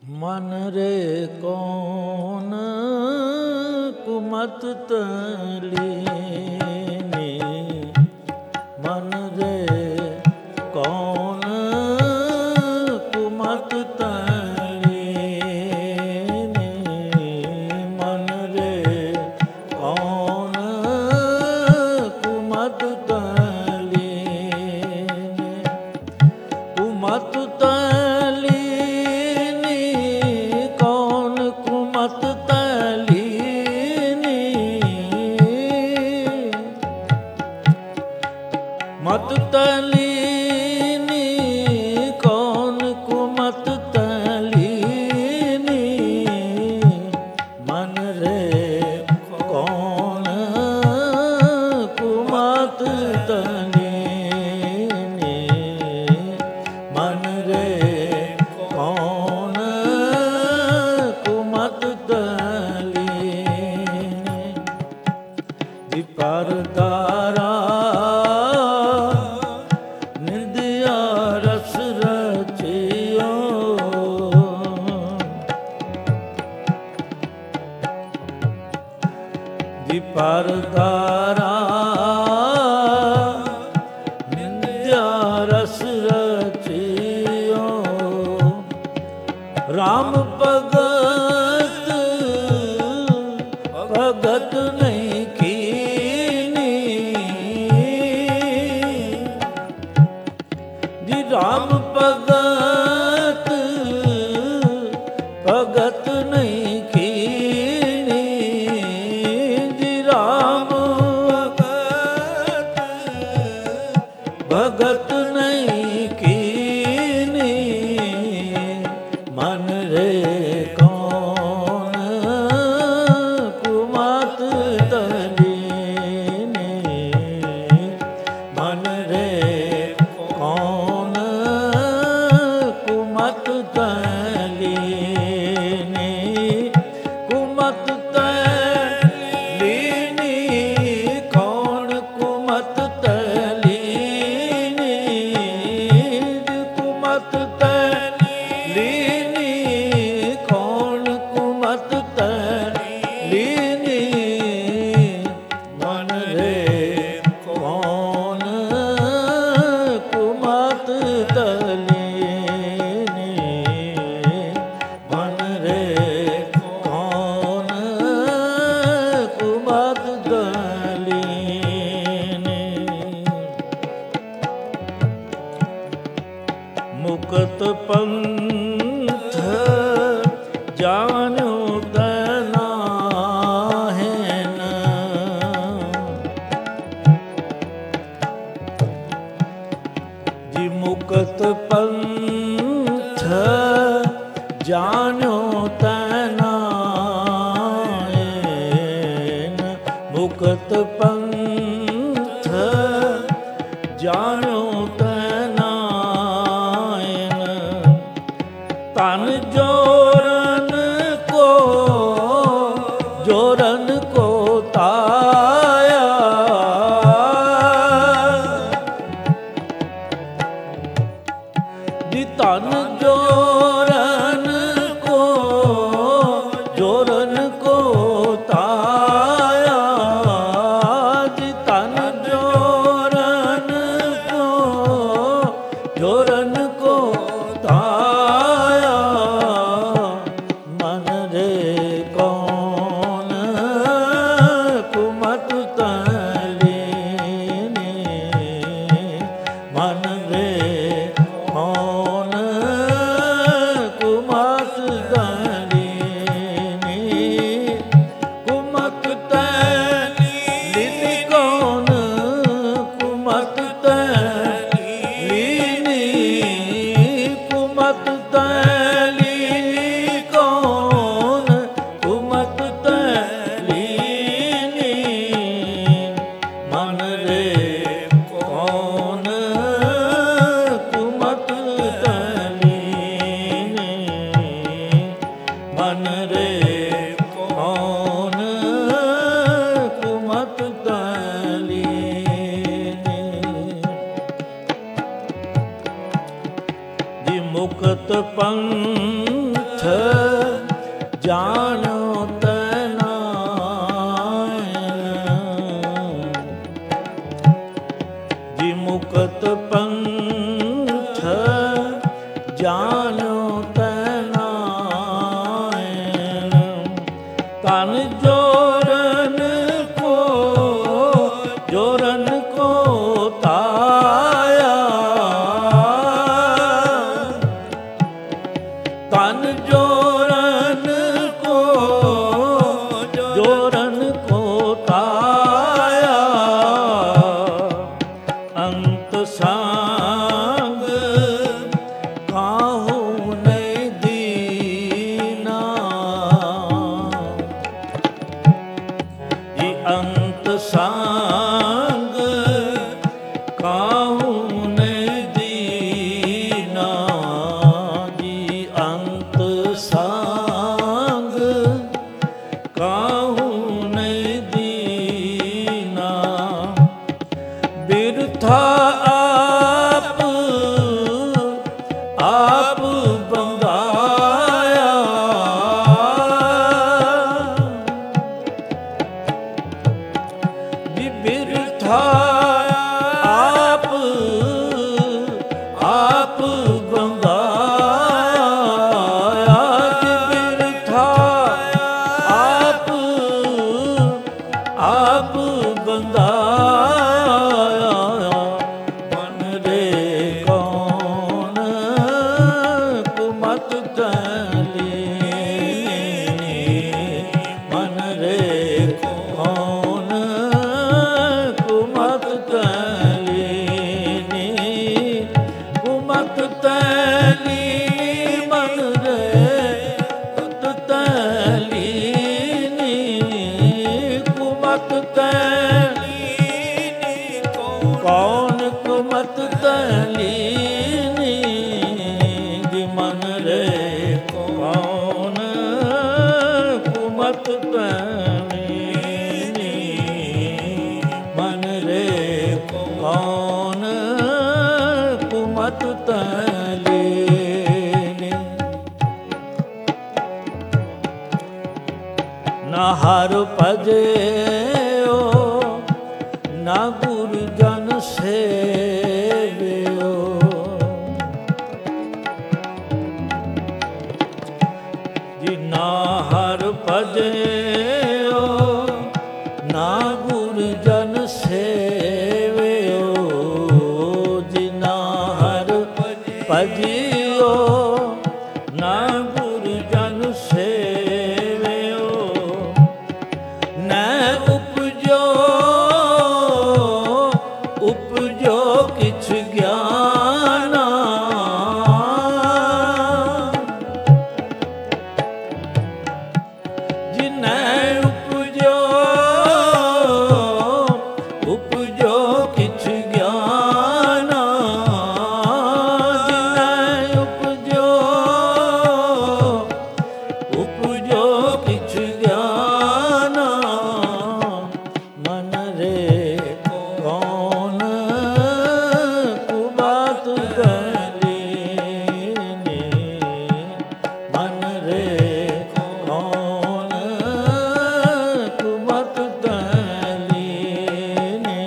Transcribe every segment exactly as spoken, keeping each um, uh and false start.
मन रे कौन कुमत तलीनी, मन रे कौन कुमत तलीनी, मन रे कौन कुमत तलीनी, कुमत तलीनी कौन कुमत तलीनी, मत तलीनी कौन कुमत तलीनी, मन रे कौन कुमत तलीनी, मन रे कौन कुमत तलीनी, विपरदारा निंदिया रस रचियो, विपरदारा निंदिया रस रचियो, राम भगत भगत नहीं कीनी, जी राम भगत भगत नहीं कीनी, जी राम भगत भगत नहीं कीनी, मन रे कौन कुमत तलीनी, मन रे कौन कुमत तलीनी, कुमत तलीनी कौन कुमत तलीनी, कुमत तलीनी कौन कुमत तलीनी, मन रे कौन कुमत तलीनी, मन रे कौन कुमत तलीनी, मुक्त पंथ जानो तनाहेन, जी मुक्त पंथ जानो तनाहेन, मुक्त पंथ जानो तनाहेन, तन जोरन को जोरन को ताया, जी तन जोरन को जोरन को ताया, जी तन जोरन को जोरन को ताया, मन रे कौन कुमत तलीनी, मन रे कौन कुमत तलीनी, कुमत तलीनी कौन कुमत तलीनी, कुमत तलीनी कौन कुमत तलीनी, मन रे कौन कुमत तलीनी, मन रे कौन कुमत तलीनी, जी मुक्त पंथ ਜਾਣੋ ਤੈਨਾ ਜੀ ਮੁਕਤ ਪੰਥ ਜਾਣੋ ਤੈਨਾ ਤਨ ਜੋਰਨ ਕੋ ਜੋਰਨ ਕੋ ਤਾਇਆ ਤਨ ਜੋਰਨ ਕੋ ਜੋਰਨ ਕੋ ਤਾਇਆ ਅੰਤ ਸੰਗ ਕਾਹੂ ਨਹੀਂ ਦੀਨਾ ਇਹ ਅੰਤ ਸੰਗ ਕਾਹੂ ਨਹੀਂ ਦੀਨਾ ਜੀ ਅੰਤ ਸੰਗ ਕਾਹੂ ਨਹੀਂ ਦੀਨਾ ਬਿਰਥਾ ਆਪ ਆਪ ਬੰਦਾਇਆ ਜੀ ਬਿਰਥਾ ਆਪ ਆਪ ਬੰਦਾਇਆ ਜੀ ਬਿਰਥਾ ਆਪ ਆਪ ਬੰਦਾਇਆ ਮਨ ਰੇ ਕੌਣ ਕੁਮਤ ਤਲੀ ਮਨ ਰੇ ਕੌਣ ਕੁਮਤ ਤਲੀ ਕੁਮਤ ਤਲੀ ਮਨ ਰੇ ਕੁਮਤ ਤਲੀ ਕੁਮਤ ਤਲੀ ਕੌਣ ਕੁਮਤ ਤਲੀਨੀ ਜੀ ਮਨ ਰੇ ਕੌਣ ਕੁਮਤ ਤਲੀਨੀ ਮਨ ਰੇ ਕੌਣ ਕੁਮਤ ਤਲੀਨੀ ਨਾ ਹਰ ਭਜਿਓ ਨਾ ਗੁਰੂ ਜਨ ਸੇਵਿਓ ਜੀ ਨਾ ਹਰ ਭਜਿਓ ਨਾ ਗੁਰੂ ਜਨ ਸੇਵਿਓ ਜੀ ਨਾ ਹਰ ਭਜਿਓ ਨਾ ਗੁਰੂ ਜਨ ਸੇਵਿਓ ਨੈ ਉਪਜੋ ਉਪਜੋ ਕਿਛ ਗਿਆਨਾ ਜਿਨੈ ਉਪਜੋ ਉਪਜੋ ਕਿਛ ਗਿਆਨਾ ਜਿਨੈ ਉਪਜੋ ਉਪਜੋ ਕਿਛ ਗਿਆਨਾ ਮਨ ਰੇ ਕੌਣ ਕੁਮਤ ਤਲੀਨੀ ਮਨ ਰੇ ਕੌਣ ਕੁਮਤ ਤਲੀਨੀ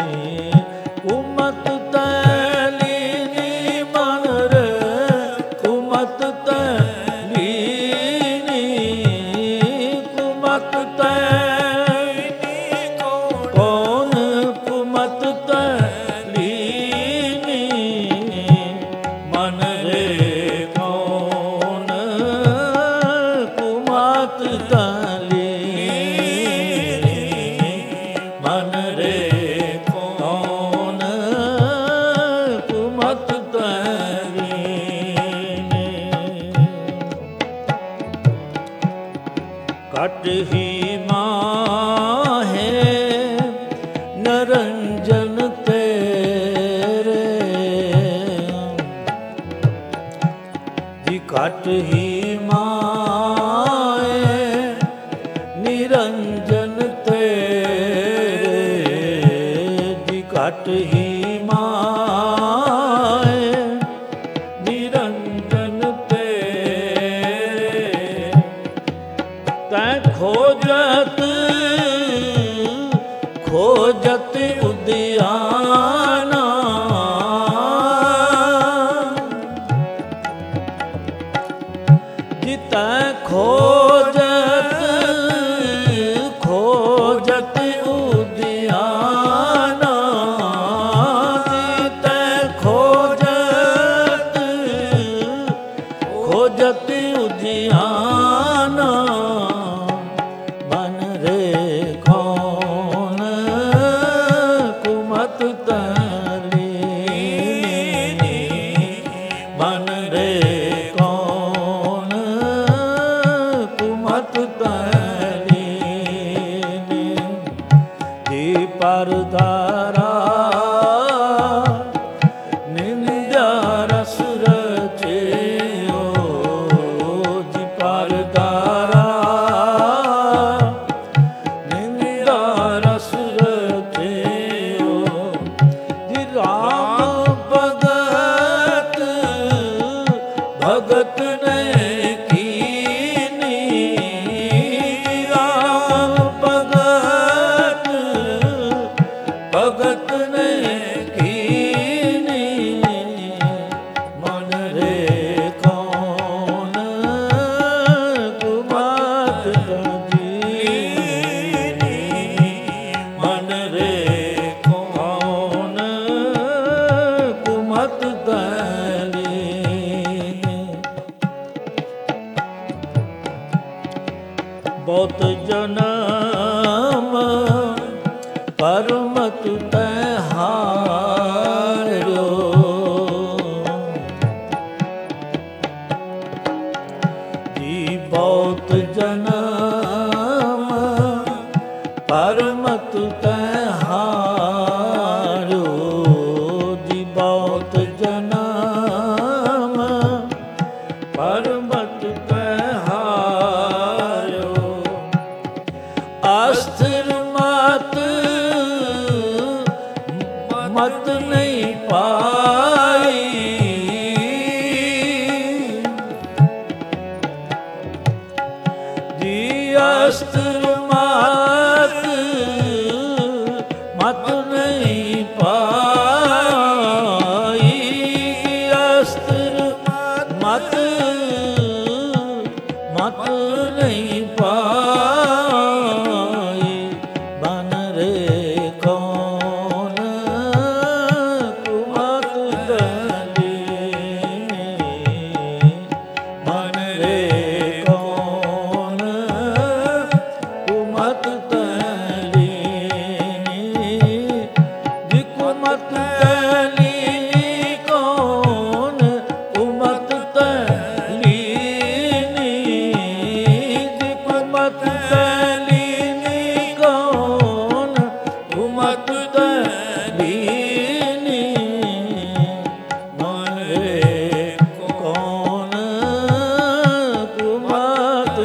ਕੁਮਤ ਤਲੀਨੀ ਮਨ ਰੇ ਕੁਮਤ ਤਲੀਨੀ ਕੁਮਤ ਤਲੀਨੀ ਕੌਣ ਕੁਮਤ ਤਲੀਨੀ ਮਨ ਰੇ ਕੌਣ ਕੁਮਤ ਤਲੀਨੀ ਮਨ ਰੇ ਕੌਣ ਕੁਮਤ ਤਲੀਨੀ ਘਟ ਹੀ ਮਾਹੇ ਨਰੰਜਨ ਤੇਰੇ ਜੀ ਘਟ ਹੀ ਮਾਏ ਨਿਰੰਜਨ ਤੇਰੇ ਜੀ ਘਟ ਹੀ ਮਾਏ ਨਿਰੰਜਨ ਤੇਰੇ ਜਿਤੈ ਖੋਜਤ ਖੋਜਤ ਉਦਿਆਨਾ ਜਿਤੈ ਖੋਜਤ ਖੋਜਤ ਉਦਿਆਨਾ ਬਨ ਰੇ ਕੌਣ ਕੁਮਤ ਤਲੀਨੀ ਬਨ ਰੇ ਕੌਣ ਕੁਮਤ ਤਲੀਨੀ ਜੀ ਪਰਦਾਰਾ ਨਿੰਦਿਆ ਰਸ ਰਚਿਓ ਜੀ ਪਰਦਾਰਾ ਨਿੰਦਿਆ ਰਸ ਰਚਿਓ ਜੀ ਰਾਮ ਭਗਤ ਭਗਤ ਨੇ ਕੀਨੀ ਰਾਮ ਭਗਤ ਭਗਤ ਨੇ ਕੀਨੀ ਮਨ ਰੇ ਕੌਣ ਕੁਮਤ ਤਲੀਨੀ ਮਨ ਰੇ ਕੌਣ ਕੁਮਤ ਤਲੀਨੀ ਬਹੁਤ ਜਨਮ ਪਰਮਤ ਤੈ ਹਾਰਿਓ ਜੀ ਬਹੁਤ ਜਨਮ ਪਰਮਤ ਤੈ ਹਾਰਿਓ ਜੀ ਬਹੁਤ ਜਨਮ ਪਰਮਤ ਤੈ ਹਾਰਿਓ ਅਸਥਿਰ ਮਤ ਮਤ ਨਹੀਂ ਪਾਈ ਜੀ ਅਸਥਿਰ ਮਤ ਮਤ ਨਹੀਂ ਪਾਈ ਅਸਥਿਰ ਮਤ ਮਤ ਨਹੀਂ ਪਾਈ ਬਨ ਰੇ ਕੌਣ ਕੁਮਤ ਤਲੀਨੀ ਬਨ ਰੇ ਕੌਣ ਕੁਮਤ ਤਲੀਨੀ ਜੀ ਕੁਮਤ ਤਲੀਨੀ ਕੌਣ ਕੁਮਤ ਤਲੀਨੀ ਜੀ ਕੁਮਤ ਤਲੀਨੀ ਕੌਣ ਕੁਮਤ ਤਲੀਨੀ ਮਨ ਰੇ ਕੌਣ ਕੁਮਤ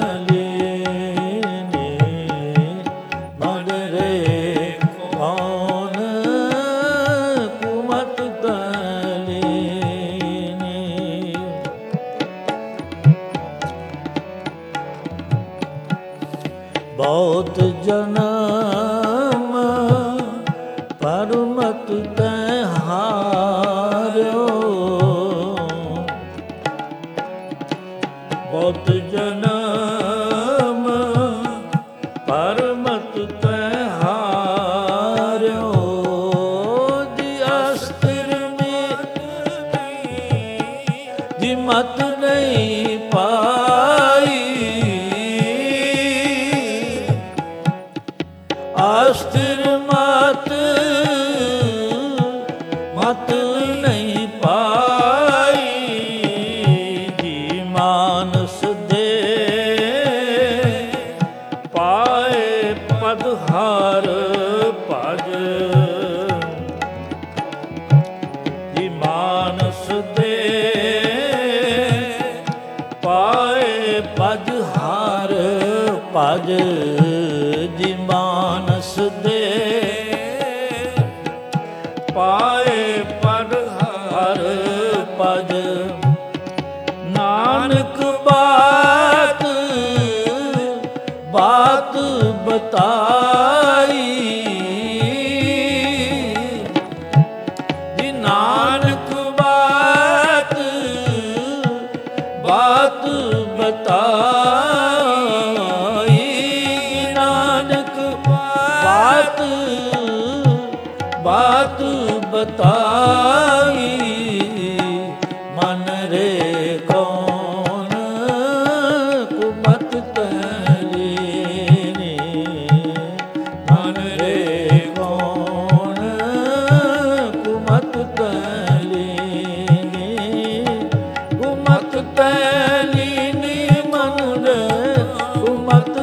ਤਲੀਨੀ ਮਨ ਰੇ ਕੌਣ ਕੁਮਤ ਤਲੀਨੀ ਬਹੁਤ ਜਨਮ ਪਰਮਤ ਤੈ ਹਾਰਿਓ ਬਹੁਤ ਜਨਮ ਪਰਮਤ ਤੈ ਹਾਰਿਓ ਜੀ ਅਸਥਿਰ ਮਤ ਜੀ ਮਤ ਨਹੀਂ ਪਾਈ ਅਸਥਿਰ ਮਤ ਮਤ ਨਹੀਂ ਪਾਈ ਜੀ ਮਾਨਸ ਦੇ ਪਾਏ ਪਦ ਹਰ ਭਜ ਜੀ ਮਾਨਸ ਦੇ ਪਾਏ ਪਦ ਹਰ ਭਜ ਜੀ ਮਾਨਸ ਦੇ ਪਾਏ ਪਦ ਹਰ ਭਜ ਨਾਨਕ ਬਾਤ ਬਾਤ ਬਤਾਈ ਜੀ ਨਾਨਕ ਬਾਤ ਬਾਤ ਬਤਾਈ ਮਨ ਰੇ ਕੌਣ ਕੁਮਤ ਤਲੀਨੀ ਮਨ ਰੇ ਕੌਣ ਕੁਮਤ ਤਲੀਨੀ ਕੁਮਤ ਤਲੀਨੀ ਮਨ ਰੇ ਕੁਮਤ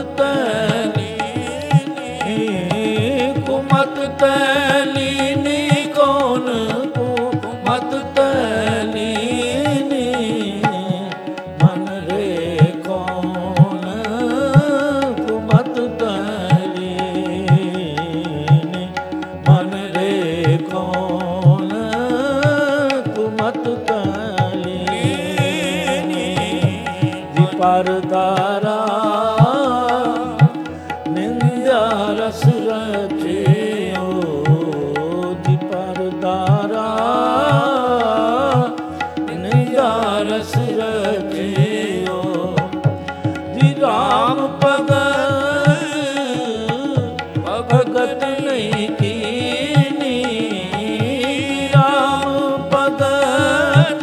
ਤਲੀਨੀ ਕੁਮਤ ਤਲੀਨੀ ਕੌਣ ਕੁਮਤ ਤਲੀਨੀ ਮਨ ਰੇ ਕੌਣ ਕੁਮਤ ਤਲੀਨੀ ਮਨ ਰੇ ਕੌਣ ਕੁਮਤ ਤਲੀਨੀ ਜੀ ਪਰਦਾਰਾ ਨਿੰਦਿਆ ਰਸ ਰਚਿਓ ਜੀ ਪਰਦਾਰਾ ਨਿੰਦਿਆ ਰਸ ਰਚਿਓ ਜੀ ਰਾਮ ਭਗਤ ਭਗਤ ਨਹੀਂ ਕੀਨੀ ਰਾਮ ਭਗਤ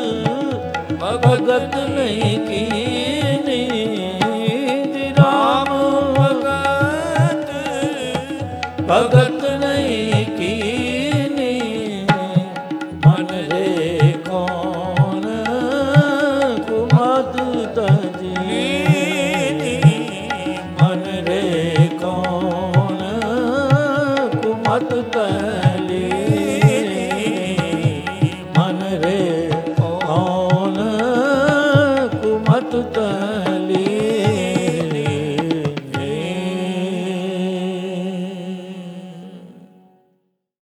ਭਗਤ ਨਹੀਂ ਕੀਨੀ ਜੀ ਰਾਮ ਭਗਤ ਭਗਤ ਨਹੀਂ ਕੀਨੀ ਮਨ ਰੇ ਕੌਣ ਕੁਮਤ ਤਜੀਨੀ ਮਨ ਰੇ ਕੌਣ ਕੁਮਤ ਤਜੀਨੀ